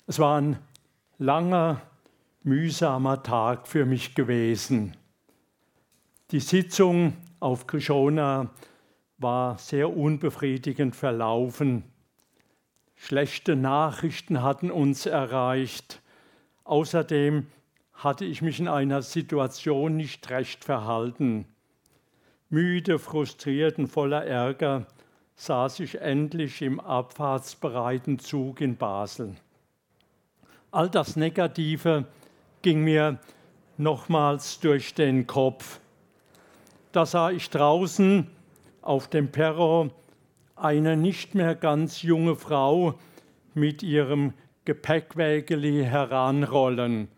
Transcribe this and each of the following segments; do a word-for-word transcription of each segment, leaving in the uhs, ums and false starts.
Es war ein langer, mühsamer Tag für mich gewesen. Die Sitzung auf Krishona war sehr unbefriedigend verlaufen. Schlechte Nachrichten hatten uns erreicht. Außerdem hatte ich mich in einer Situation nicht recht verhalten. Müde, frustriert und voller Ärger saß ich endlich im abfahrtsbereiten Zug in Basel. All das Negative ging mir nochmals durch den Kopf. Da sah ich draußen auf dem Perron eine nicht mehr ganz junge Frau mit ihrem Gepäckwägeli heranrollen.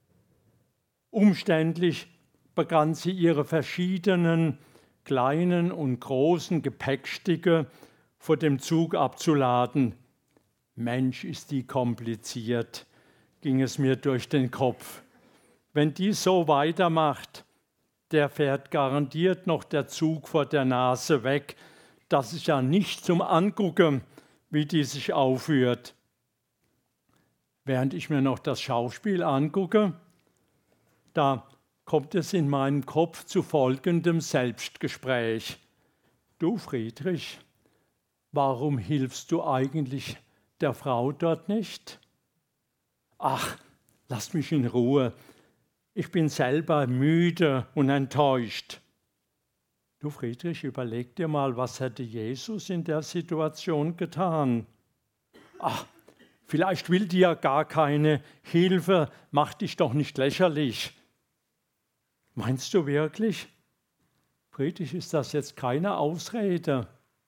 Umständlich begann sie ihre verschiedenen kleinen und großen Gepäckstücke vor dem Zug abzuladen. Mensch, ist die kompliziert, ging es mir durch den Kopf. Wenn die so weitermacht, der fährt garantiert noch der Zug vor der Nase weg. Das ist ja nicht zum Angucken, wie die sich aufführt. Während ich mir noch das Schauspiel angucke, da kommt es in meinem Kopf zu folgendem Selbstgespräch. Du Friedrich, warum hilfst du eigentlich der Frau dort nicht? Ach, lass mich in Ruhe. Ich bin selber müde und enttäuscht. Du Friedrich, überleg dir mal, was hätte Jesus in der Situation getan? Ach, vielleicht will die ja gar keine Hilfe, mach dich doch nicht lächerlich. Meinst du wirklich? Friedrich, ist das jetzt keine Ausrede?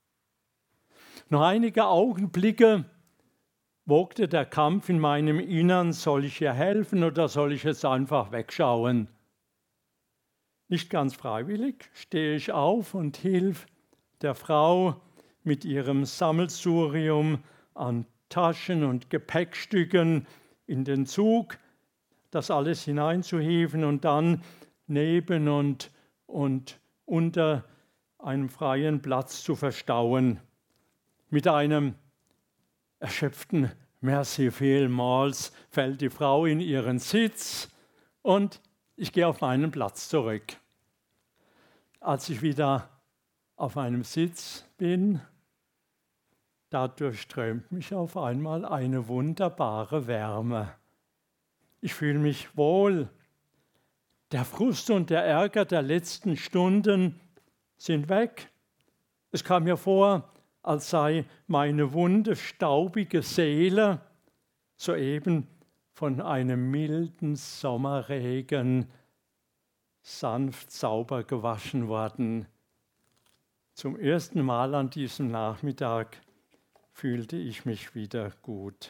Noch einige Augenblicke wogte der Kampf in meinem Innern, soll ich ihr helfen oder soll ich jetzt einfach wegschauen? Nicht ganz freiwillig stehe ich auf und hilf der Frau mit ihrem Sammelsurium an Taschen und Gepäckstücken in den Zug, das alles hineinzuhieven und dann neben und, und unter einem freien Platz zu verstauen. Mit einem erschöpften Merci vielmals fällt die Frau in ihren Sitz und ich gehe auf meinen Platz zurück. Als ich wieder auf meinem Sitz bin, da durchströmt mich auf einmal eine wunderbare Wärme. Ich fühle mich wohl. Der Frust und der Ärger der letzten Stunden sind weg. Es kam mir vor, als sei meine wunde, staubige Seele soeben von einem milden Sommerregen sanft sauber gewaschen worden. Zum ersten Mal an diesem Nachmittag fühlte ich mich wieder gut.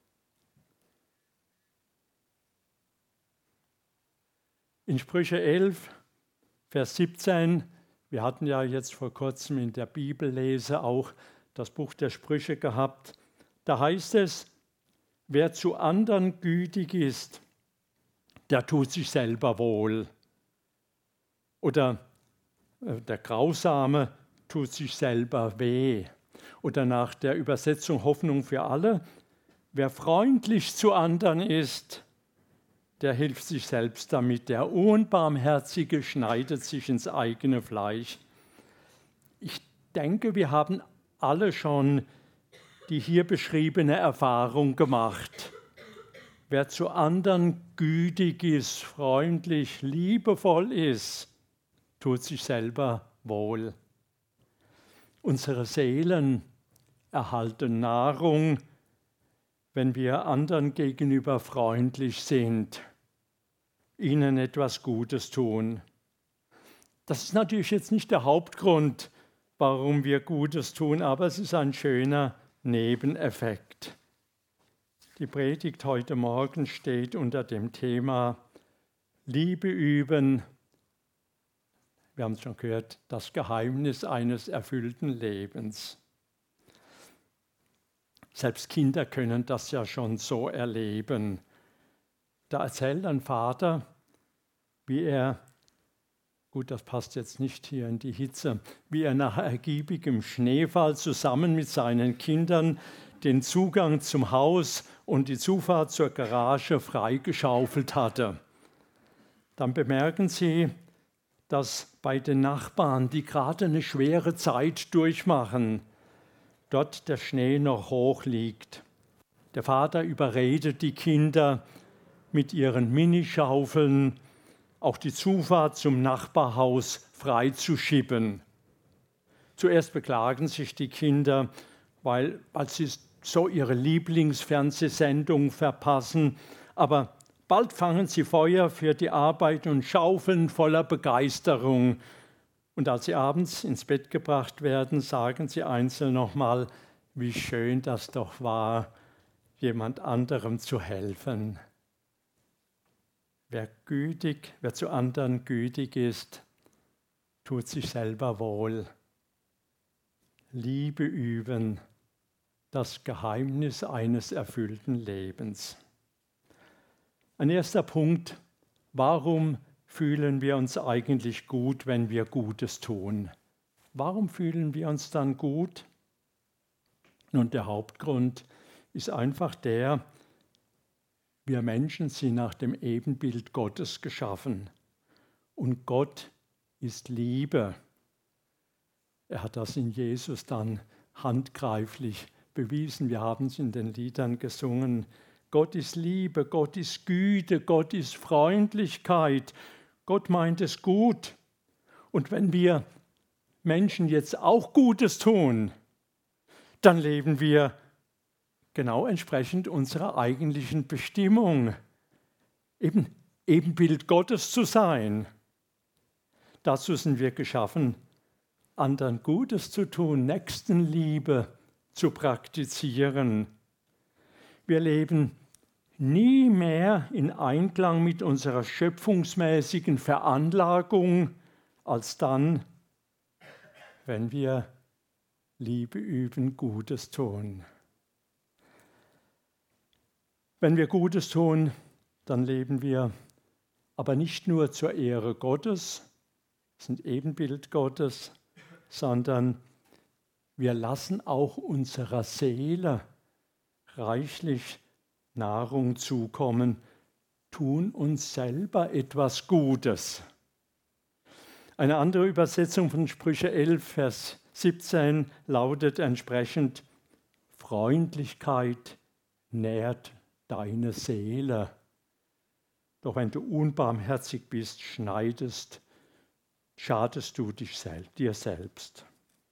In Sprüche elf, Vers siebzehn, wir hatten ja jetzt vor kurzem in der Bibellese auch das Buch der Sprüche gehabt, da heißt es, wer zu anderen gütig ist, der tut sich selber wohl. Oder der Grausame tut sich selber weh. Oder nach der Übersetzung Hoffnung für alle, wer freundlich zu anderen ist, der hilft sich selbst damit. Der Unbarmherzige schneidet sich ins eigene Fleisch. Ich denke, wir haben alle schon die hier beschriebene Erfahrung gemacht. Wer zu anderen gütig ist, freundlich, liebevoll ist, tut sich selber wohl. Unsere Seelen erhalten Nahrung, wenn wir anderen gegenüber freundlich sind, ihnen etwas Gutes tun. Das ist natürlich jetzt nicht der Hauptgrund, warum wir Gutes tun, aber es ist ein schöner Nebeneffekt. Die Predigt heute Morgen steht unter dem Thema Liebe üben. Wir haben es schon gehört, das Geheimnis eines erfüllten Lebens. Selbst Kinder können das ja schon so erleben. Da erzählt ein Vater, wie er, gut, das passt jetzt nicht hier in die Hitze, wie er nach ergiebigem Schneefall zusammen mit seinen Kindern den Zugang zum Haus und die Zufahrt zur Garage freigeschaufelt hatte. Dann bemerken Sie, dass bei den Nachbarn, die gerade eine schwere Zeit durchmachen, dort der Schnee noch hoch liegt. Der Vater überredet die Kinder mit ihren Minischaufeln, auch die Zufahrt zum Nachbarhaus freizuschippen. Zuerst beklagen sich die Kinder, weil, weil sie so ihre Lieblingsfernsehsendung verpassen, aber bald fangen sie Feuer für die Arbeit und schaufeln voller Begeisterung. Und als sie abends ins Bett gebracht werden, sagen sie einzeln nochmal, wie schön das doch war, jemand anderem zu helfen. Wer gütig, wer zu anderen gütig ist, tut sich selber wohl. Liebe üben, das Geheimnis eines erfüllten Lebens. Ein erster Punkt, warum fühlen wir uns eigentlich gut, wenn wir Gutes tun? Warum fühlen wir uns dann gut? Nun, der Hauptgrund ist einfach der, wir Menschen sind nach dem Ebenbild Gottes geschaffen. Und Gott ist Liebe. Er hat das in Jesus dann handgreiflich bewiesen. Wir haben es in den Liedern gesungen. Gott ist Liebe, Gott ist Güte, Gott ist Freundlichkeit. Gott meint es gut. Und wenn wir Menschen jetzt auch Gutes tun, dann leben wir genau entsprechend unserer eigentlichen Bestimmung, eben Ebenbild Gottes zu sein. Dazu sind wir geschaffen, anderen Gutes zu tun, Nächstenliebe zu praktizieren. Wir leben nie mehr in Einklang mit unserer schöpfungsmäßigen Veranlagung, als dann, wenn wir Liebe üben, Gutes tun. Wenn wir Gutes tun, dann leben wir aber nicht nur zur Ehre Gottes, sind Ebenbild Gottes, sondern wir lassen auch unserer Seele reichlich Nahrung zukommen, tun uns selber etwas Gutes. Eine andere Übersetzung von Sprüche elf, Vers siebzehn lautet entsprechend: Freundlichkeit nährt deine Seele. Doch wenn du unbarmherzig bist, schneidest, schadest du dich sel- dir selbst.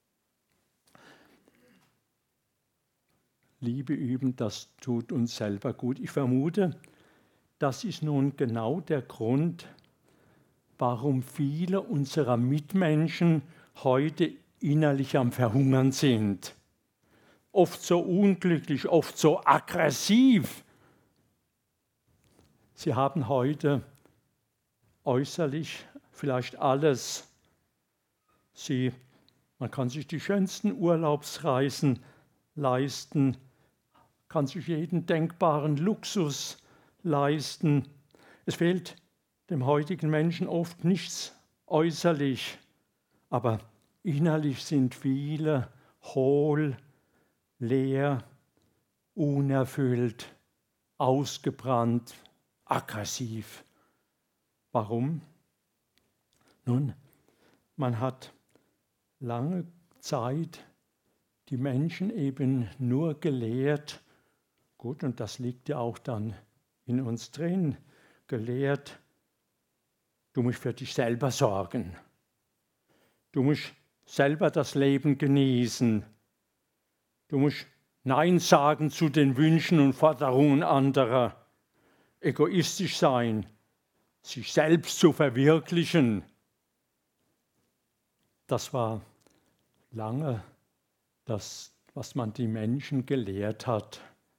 Liebe üben, das tut uns selber gut. Ich vermute, das ist nun genau der Grund, warum viele unserer Mitmenschen heute innerlich am Verhungern sind. Oft so unglücklich, oft so aggressiv. Sie haben heute äußerlich vielleicht alles. Sie, man kann sich die schönsten Urlaubsreisen leisten, kann sich jeden denkbaren Luxus leisten. Es fehlt dem heutigen Menschen oft nichts äußerlich, aber innerlich sind viele hohl, leer, unerfüllt, ausgebrannt, aggressiv. Warum? Nun, man hat lange Zeit die Menschen eben nur gelehrt, gut, und das liegt ja auch dann in uns drin, gelehrt, du musst für dich selber sorgen. Du musst selber das Leben genießen. Du musst Nein sagen zu den Wünschen und Forderungen anderer. Egoistisch sein, sich selbst zu verwirklichen. Das war lange das, was man die Menschen gelehrt hat.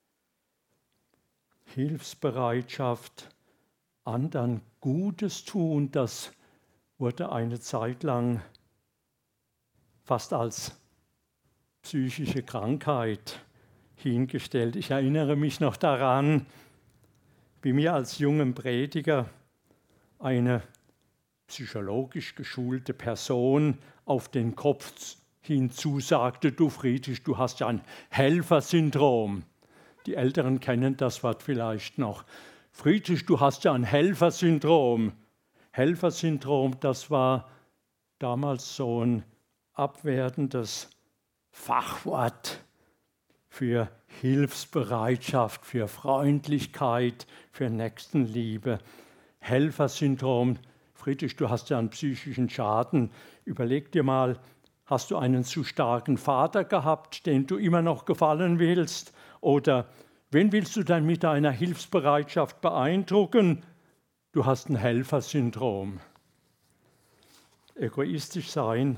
Hilfsbereitschaft, anderen Gutes tun, das wurde eine Zeit lang fast als psychische Krankheit hingestellt. Ich erinnere mich noch daran, wie mir als jungem Prediger eine psychologisch geschulte Person auf den Kopf hinzu sagte, du Friedrich, du hast ja ein Helfersyndrom. Die Älteren kennen das Wort vielleicht noch. Friedrich, du hast ja ein Helfersyndrom. Helfersyndrom, das war damals so ein abwertendes Fachwort für Hilfsbereitschaft, für Freundlichkeit, für Nächstenliebe. Helfersyndrom. Friedrich, du hast ja einen psychischen Schaden. Überleg dir mal, hast du einen zu starken Vater gehabt, den du immer noch gefallen willst? Oder wen willst du denn mit deiner Hilfsbereitschaft beeindrucken? Du hast ein Helfersyndrom. Egoistisch sein,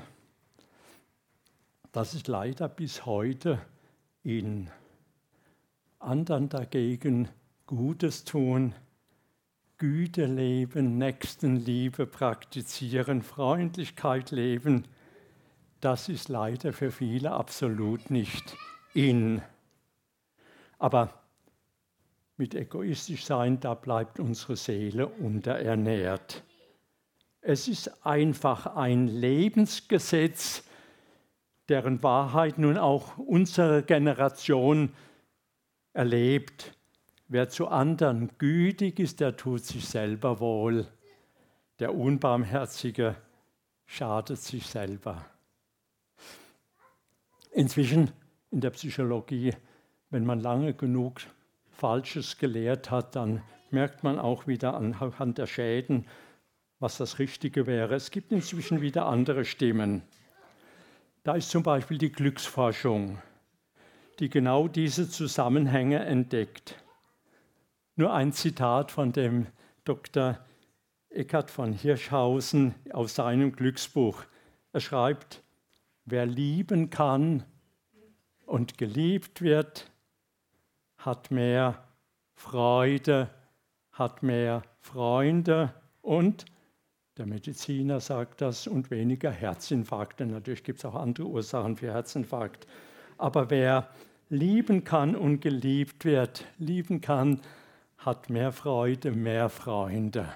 das ist leider bis heute in. Anderen dagegen Gutes tun, Güte leben, Nächstenliebe praktizieren, Freundlichkeit leben, das ist leider für viele absolut nicht in. Aber mit egoistisch sein, da bleibt unsere Seele unterernährt. Es ist einfach ein Lebensgesetz, deren Wahrheit nun auch unsere Generation erlebt. Wer zu anderen gütig ist, der tut sich selber wohl. Der Unbarmherzige schadet sich selber. Inzwischen in der Psychologie, wenn man lange genug Falsches gelehrt hat, dann merkt man auch wieder anhand der Schäden, was das Richtige wäre. Es gibt inzwischen wieder andere Stimmen. Da ist zum Beispiel die Glücksforschung, die genau diese Zusammenhänge entdeckt. Nur ein Zitat von dem Doktor Eckhard von Hirschhausen aus seinem Glücksbuch. Er schreibt, wer lieben kann und geliebt wird, hat mehr Freude, hat mehr Freunde und, der Mediziner sagt das, und weniger Herzinfarkte. Natürlich gibt es auch andere Ursachen für Herzinfarkt. Aber wer lieben kann und geliebt wird, lieben kann, hat mehr Freude, mehr Freunde.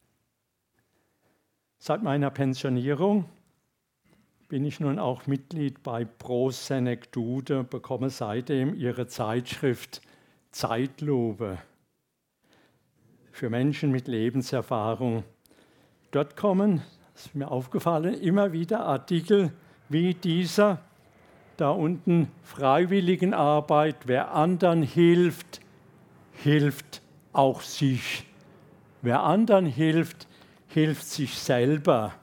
Seit meiner Pensionierung bin ich nun auch Mitglied bei Pro Senectude, bekomme seitdem ihre Zeitschrift Zeitlupe für Menschen mit Lebenserfahrung. Dort kommen, das ist mir aufgefallen, immer wieder Artikel wie dieser, da unten Freiwilligenarbeit, wer anderen hilft, hilft auch sich. Wer anderen hilft, hilft sich selber.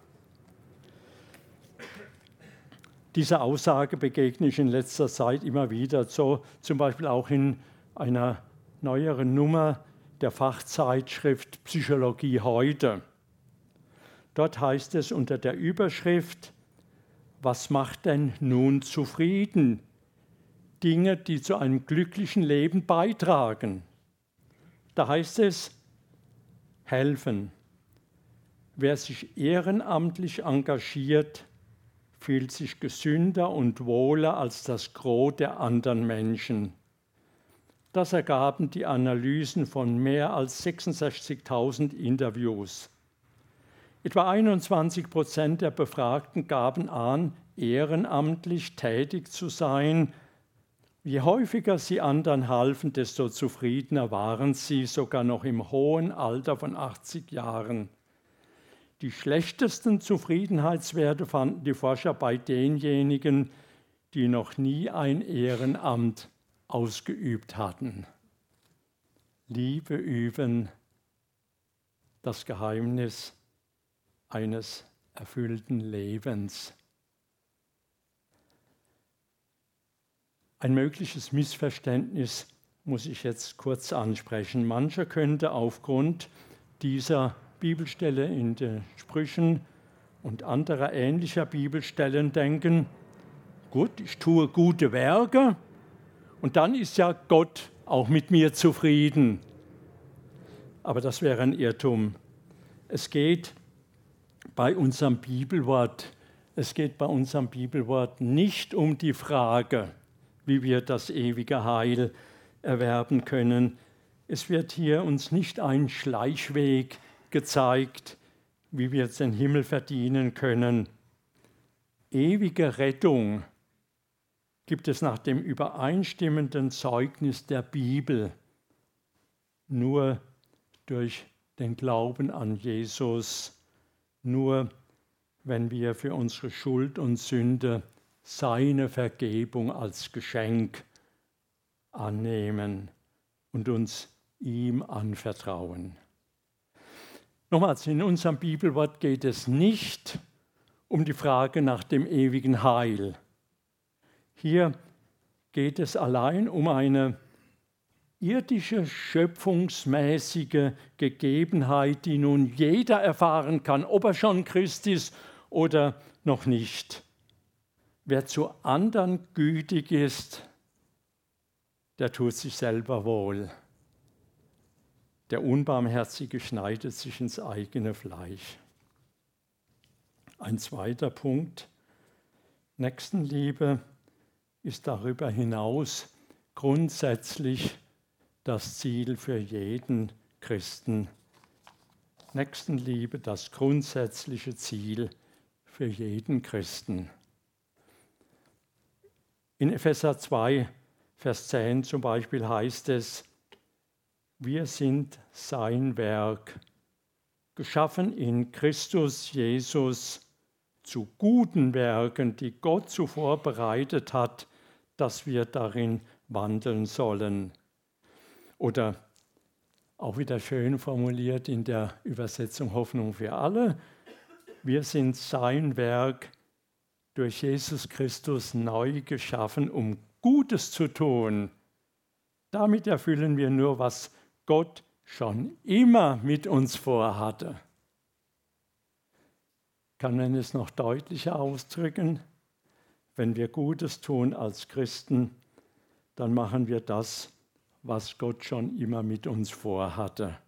Dieser Aussage begegne ich in letzter Zeit immer wieder, so zum Beispiel auch in einer neueren Nummer der Fachzeitschrift Psychologie heute. Dort heißt es unter der Überschrift, was macht denn nun zufrieden? Dinge, die zu einem glücklichen Leben beitragen. Da heißt es, helfen. Wer sich ehrenamtlich engagiert, fühlt sich gesünder und wohler als das Gros der anderen Menschen. Das ergaben die Analysen von mehr als sechsundsechzigtausend Interviews. Etwa einundzwanzig Prozent der Befragten gaben an, ehrenamtlich tätig zu sein. Je häufiger sie anderen halfen, desto zufriedener waren sie, sogar noch im hohen Alter von achtzig Jahren. Die schlechtesten Zufriedenheitswerte fanden die Forscher bei denjenigen, die noch nie ein Ehrenamt ausgeübt hatten. Liebe üben, das Geheimnis eines erfüllten Lebens. Ein mögliches Missverständnis muss ich jetzt kurz ansprechen. Mancher könnte aufgrund dieser Bibelstelle in den Sprüchen und anderer ähnlicher Bibelstellen denken, gut, ich tue gute Werke und dann ist ja Gott auch mit mir zufrieden. Aber das wäre ein Irrtum. Es geht bei unserem Bibelwort, es geht bei unserem Bibelwort nicht um die Frage, wie wir das ewige Heil erwerben können. Es wird hier uns nicht ein Schleichweg gezeigt, wie wir den Himmel verdienen können. ewige Rettung gibt es nach dem übereinstimmenden Zeugnis der Bibel nur durch den Glauben an Jesus, nur wenn wir für unsere Schuld und Sünde seine Vergebung als Geschenk annehmen und uns ihm anvertrauen. Nochmals, in unserem Bibelwort geht es nicht um die Frage nach dem ewigen Heil. Hier geht es allein um eine irdische, schöpfungsmäßige Gegebenheit, die nun jeder erfahren kann, ob er schon Christ ist oder noch nicht. Wer zu anderen gütig ist, der tut sich selber wohl. Der Unbarmherzige schneidet sich ins eigene Fleisch. Ein zweiter Punkt. Nächstenliebe ist darüber hinaus grundsätzlich das Ziel für jeden Christen. Nächstenliebe, das grundsätzliche Ziel für jeden Christen. In Epheser zwei, Vers zehn zum Beispiel heißt es, wir sind sein Werk, geschaffen in Christus Jesus zu guten Werken, die Gott zuvor bereitet hat, dass wir darin wandeln sollen. Oder auch wieder schön formuliert in der Übersetzung Hoffnung für alle, wir sind sein Werk durch Jesus Christus neu geschaffen, um Gutes zu tun. Damit erfüllen wir nur, was Gott schon immer mit uns vorhatte. Kann man es noch deutlicher ausdrücken? Wenn wir Gutes tun als Christen, dann machen wir das, was Gott schon immer mit uns vorhatte.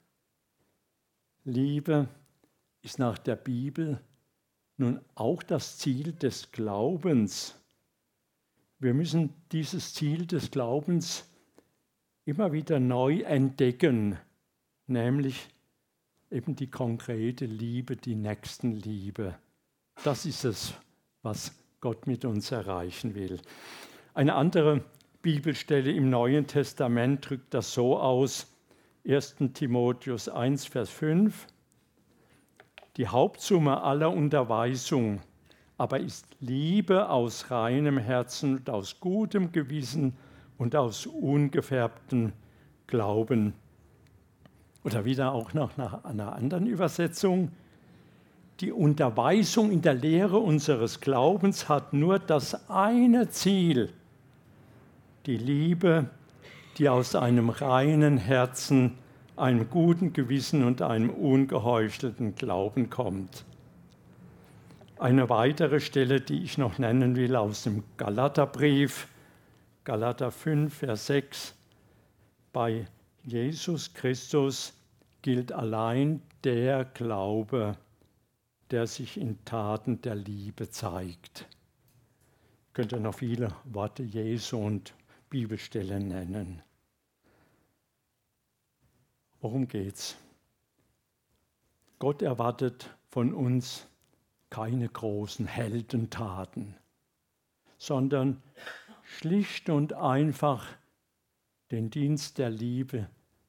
Liebe ist nach der Bibel nun auch das Ziel des Glaubens. Wir müssen dieses Ziel des Glaubens immer wieder neu entdecken, nämlich eben die konkrete Liebe, die Nächstenliebe. Das ist es, was Gott mit uns erreichen will. Eine andere Bibelstelle im Neuen Testament drückt das so aus, erster Timotheus eins, Vers fünf. Die Hauptsumme aller Unterweisung aber ist Liebe aus reinem Herzen und aus gutem Gewissen und aus ungefärbtem Glauben. Oder wieder auch noch nach einer anderen Übersetzung. Die Unterweisung in der Lehre unseres Glaubens hat nur das eine Ziel, die Liebe, die aus einem reinen Herzen, einem guten Gewissen und einem ungeheuchelten Glauben kommt. Eine weitere Stelle, die ich noch nennen will, aus dem Galaterbrief, Galater fünf, Vers sechs. Bei Jesus Christus gilt allein der Glaube, der sich in Taten der Liebe zeigt. Ich könnte noch viele Worte Jesu und Bibelstellen nennen. Worum geht's? Gott erwartet von uns keine großen Heldentaten, sondern schlicht und einfach den Dienst der Liebe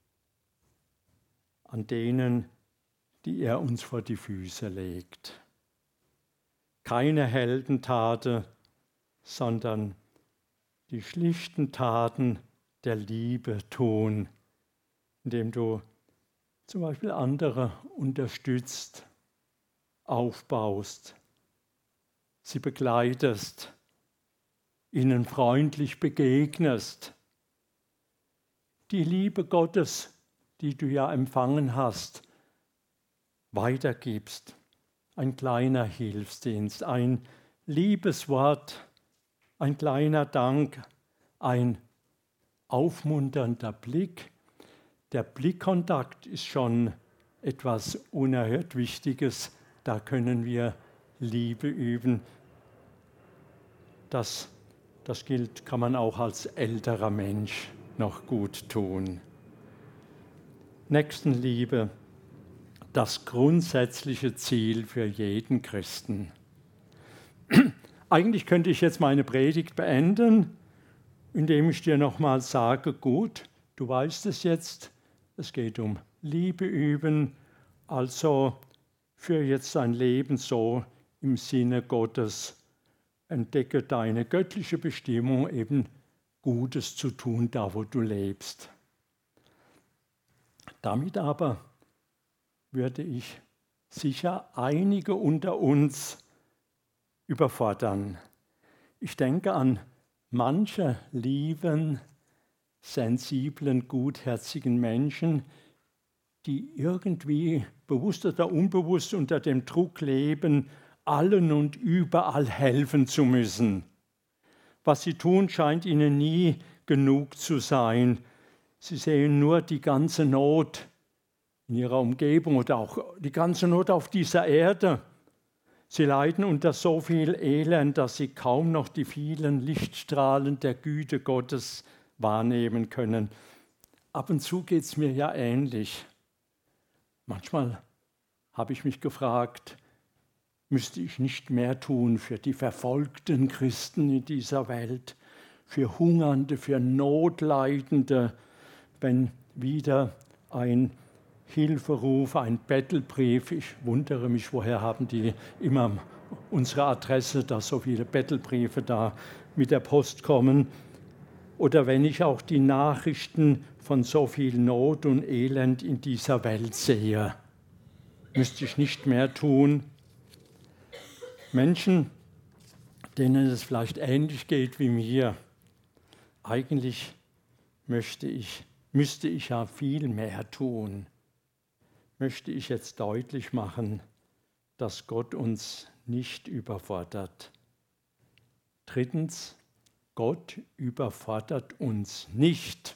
an denen, die er uns vor die Füße legt. Keine Heldentate, sondern die schlichten Taten der Liebe tun, indem du zum Beispiel andere unterstützt, aufbaust, sie begleitest, ihnen freundlich begegnest. Die Liebe Gottes, die du ja empfangen hast, weitergibst. Ein kleiner Hilfsdienst, ein Liebeswort, ein kleiner Dank, ein aufmunternder Blick. Der Blickkontakt ist schon etwas unerhört Wichtiges. Da können wir Liebe üben. Das, das gilt, kann man auch als älterer Mensch noch gut tun. Nächstenliebe, das grundsätzliche Ziel für jeden Christen. eigentlich könnte ich jetzt meine Predigt beenden, indem ich dir nochmal sage, gut, du weißt es jetzt, es geht um Liebe üben, also führe jetzt dein Leben so im Sinne Gottes. Entdecke deine göttliche Bestimmung, eben Gutes zu tun, da wo du lebst. Damit aber würde ich sicher einige unter uns überfordern. Ich denke an manche lieben, sensiblen, gutherzigen Menschen, die irgendwie bewusst oder unbewusst unter dem Druck leben, allen und überall helfen zu müssen. Was sie tun, scheint ihnen nie genug zu sein. Sie sehen nur die ganze Not in ihrer Umgebung oder auch die ganze Not auf dieser Erde. Sie leiden unter so viel Elend, dass sie kaum noch die vielen Lichtstrahlen der Güte Gottes wahrnehmen können. Ab und zu geht es mir ja ähnlich. Manchmal habe ich mich gefragt, müsste ich nicht mehr tun für die verfolgten Christen in dieser Welt, für Hungernde, für Notleidende, wenn wieder ein Hilferuf, ein Bettelbrief, ich wundere mich, woher haben die immer unsere Adresse, dass so viele Bettelbriefe da mit der Post kommen, oder wenn ich auch die Nachrichten von so viel Not und Elend in dieser Welt sehe, müsste ich nicht mehr tun. Menschen, denen es vielleicht ähnlich geht wie mir, eigentlich möchte ich, müsste ich ja viel mehr tun. Möchte ich jetzt deutlich machen, dass Gott uns nicht überfordert. Drittens, Gott überfordert uns nicht.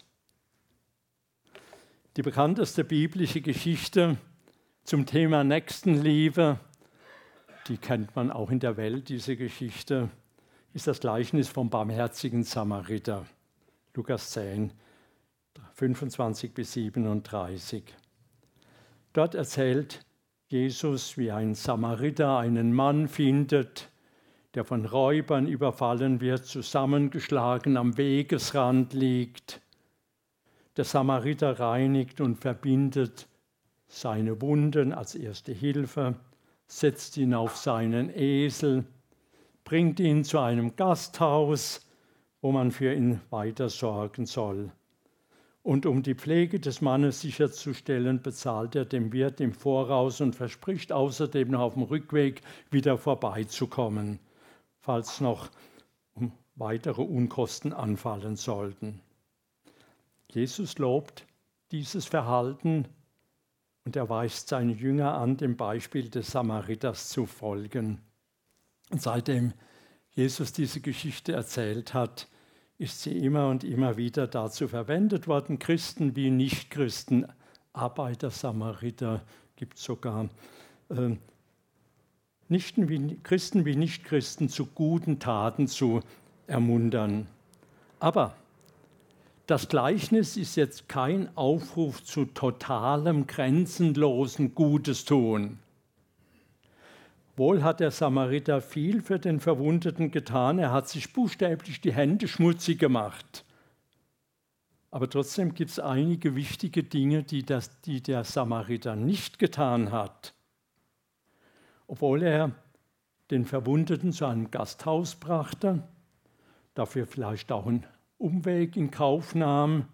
Die bekannteste biblische Geschichte zum Thema Nächstenliebe, die kennt man auch in der Welt, diese Geschichte, ist das Gleichnis vom barmherzigen Samariter. Lukas zehn, fünfundzwanzig bis siebenunddreißig. Dort erzählt Jesus, wie ein Samariter einen Mann findet, der von Räubern überfallen wird, zusammengeschlagen am Wegesrand liegt. Der Samariter reinigt und verbindet seine Wunden als erste Hilfe, setzt ihn auf seinen Esel, bringt ihn zu einem Gasthaus, wo man für ihn weiter sorgen soll. Und um die Pflege des Mannes sicherzustellen, bezahlt er dem Wirt im Voraus und verspricht außerdem noch auf dem Rückweg wieder vorbeizukommen, falls noch weitere Unkosten anfallen sollten. Jesus lobt dieses Verhalten und er weist seine Jünger an, dem Beispiel des Samariters zu folgen. Und seitdem Jesus diese Geschichte erzählt hat, ist sie immer und immer wieder dazu verwendet worden, Christen wie Nichtchristen, Arbeiter, Samariter, gibt es sogar, äh, Nichten wie, Christen wie Nichtchristen zu guten Taten zu ermuntern. Aber das Gleichnis ist jetzt kein Aufruf zu totalem, grenzenlosen Gutes tun. Wohl hat der Samariter viel für den Verwundeten getan, er hat sich buchstäblich die Hände schmutzig gemacht. Aber trotzdem gibt es einige wichtige Dinge, die, das, die der Samariter nicht getan hat. Obwohl er den Verwundeten zu einem Gasthaus brachte, dafür vielleicht auch einen Umweg in Kauf nahm.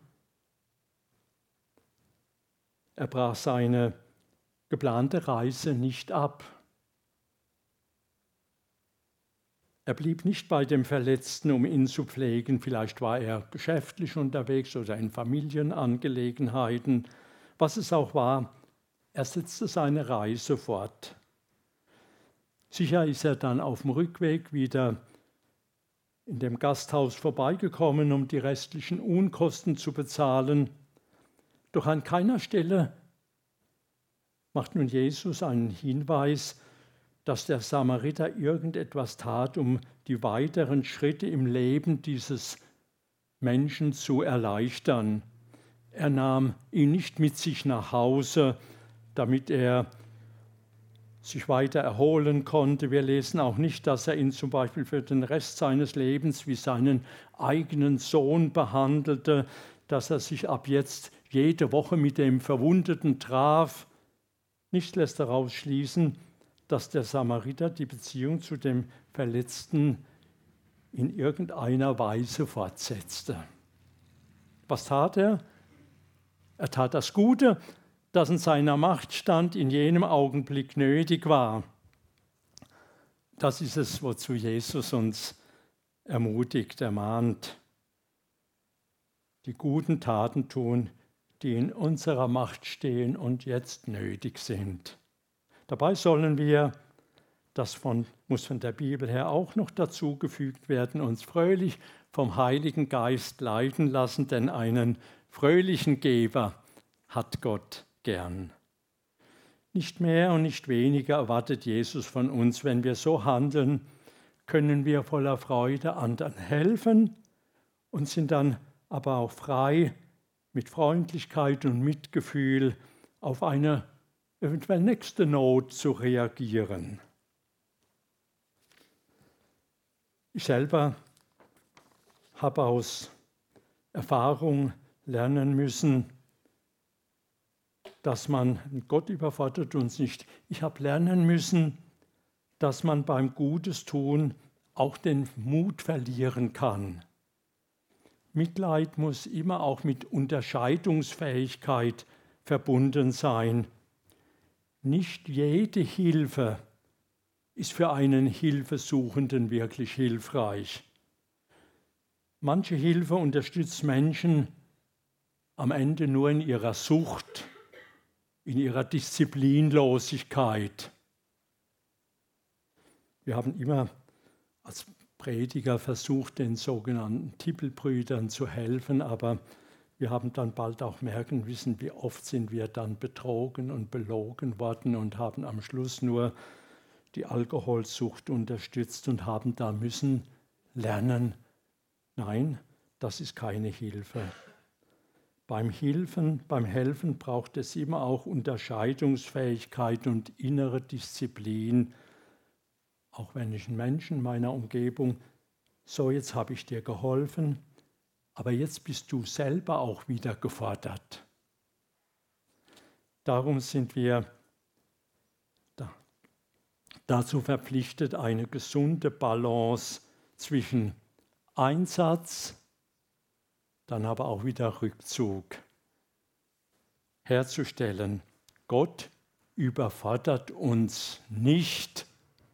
Er brach seine geplante Reise nicht ab. Er blieb nicht bei dem Verletzten, um ihn zu pflegen. Vielleicht war er geschäftlich unterwegs oder in Familienangelegenheiten. Was es auch war, er setzte seine Reise fort. Sicher ist er dann auf dem Rückweg wieder in dem Gasthaus vorbeigekommen, um die restlichen Unkosten zu bezahlen. Doch an keiner Stelle macht nun Jesus einen Hinweis, dass der Samariter irgendetwas tat, um die weiteren Schritte im Leben dieses Menschen zu erleichtern. Er nahm ihn nicht mit sich nach Hause, damit er sich weiter erholen konnte. Wir lesen auch nicht, dass er ihn zum Beispiel für den Rest seines Lebens wie seinen eigenen Sohn behandelte, dass er sich ab jetzt jede Woche mit dem Verwundeten traf. Nichts lässt daraus schließen, dass der Samariter die Beziehung zu dem Verletzten in irgendeiner Weise fortsetzte. Was tat er? Er tat das Gute, das in seiner Macht stand, in jenem Augenblick nötig war. Das ist es, wozu Jesus uns ermutigt, ermahnt. Die guten Taten tun, die in unserer Macht stehen und jetzt nötig sind. Dabei sollen wir, das von, muss von der Bibel her auch noch dazugefügt werden, uns fröhlich vom Heiligen Geist leiten lassen, denn einen fröhlichen Geber hat Gott gern. Nicht mehr und nicht weniger erwartet Jesus von uns. Wenn wir so handeln, können wir voller Freude anderen helfen und sind dann aber auch frei, mit Freundlichkeit und Mitgefühl auf eine eventuell nächste Not zu reagieren. Ich selber habe aus Erfahrung lernen müssen, dass man, Gott überfordert uns nicht, ich habe lernen müssen, dass man beim Gutes tun auch den Mut verlieren kann. Mitleid muss immer auch mit Unterscheidungsfähigkeit verbunden sein. Nicht jede Hilfe ist für einen Hilfesuchenden wirklich hilfreich. Manche Hilfe unterstützt Menschen am Ende nur in ihrer Sucht, in ihrer Disziplinlosigkeit. Wir haben immer als Prediger versucht, den sogenannten Tippelbrüdern zu helfen, aber wir haben dann bald auch merken müssen, wie oft sind wir dann betrogen und belogen worden und haben am Schluss nur die Alkoholsucht unterstützt und haben da müssen lernen, nein, das ist keine Hilfe. Beim Hilfen, beim Helfen braucht es immer auch Unterscheidungsfähigkeit und innere Disziplin. Auch wenn ich einen Menschen in meiner Umgebung, so jetzt habe ich dir geholfen, aber jetzt bist du selber auch wieder gefordert. Darum sind wir da, dazu verpflichtet, eine gesunde Balance zwischen Einsatz, dann aber auch wieder Rückzug herzustellen. Gott überfordert uns nicht.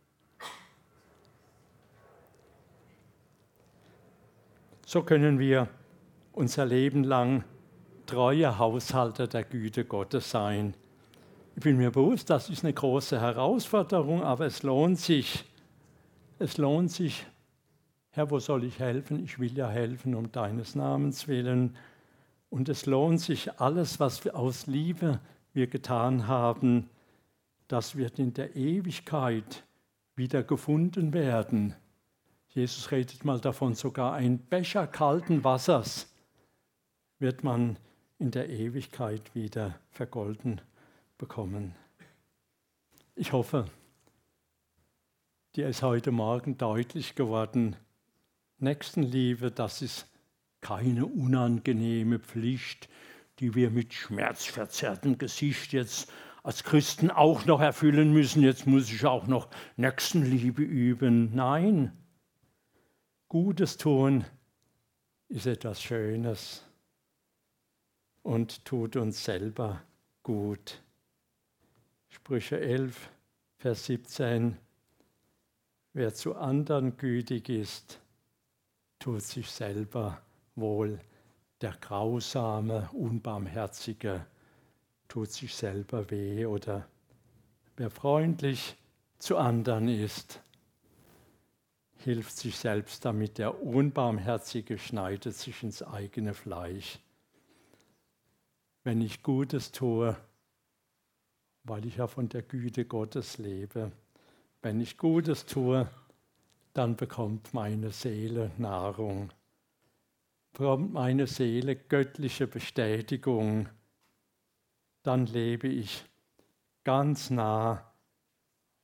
So können wir unser Leben lang treue Haushalter der Güte Gottes sein. Ich bin mir bewusst, das ist eine große Herausforderung, aber es lohnt sich. Es lohnt sich. Herr, wo soll ich helfen? Ich will ja helfen um deines Namens willen. Und es lohnt sich, alles, was wir aus Liebe wir getan haben, das wird in der Ewigkeit wieder gefunden werden. Jesus redet mal davon, sogar ein Becher kalten Wassers wird man in der Ewigkeit wieder vergolden bekommen. Ich hoffe, dir ist heute Morgen deutlich geworden, Nächstenliebe, das ist keine unangenehme Pflicht, die wir mit schmerzverzerrtem Gesicht jetzt als Christen auch noch erfüllen müssen. Jetzt muss ich auch noch Nächstenliebe üben. Nein, Gutes tun ist etwas Schönes und tut uns selber gut. Sprüche elf, Vers siebzehn. Wer zu anderen gütig ist, tut sich selber wohl. Der grausame, unbarmherzige tut sich selber weh. Oder wer freundlich zu anderen ist, hilft sich selbst damit. Der Unbarmherzige schneidet sich ins eigene Fleisch. Wenn ich Gutes tue, weil ich ja von der Güte Gottes lebe, wenn ich Gutes tue, dann bekommt meine Seele Nahrung, bekommt meine Seele göttliche Bestätigung. Dann lebe ich ganz nah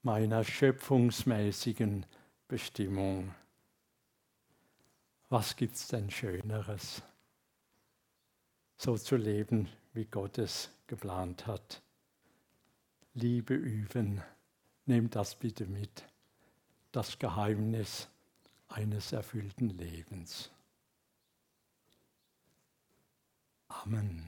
meiner schöpfungsmäßigen Bestimmung. Was gibt's denn Schöneres, so zu leben, wie Gott es geplant hat? Liebe üben, nehmt das bitte mit, das Geheimnis eines erfüllten Lebens. Amen.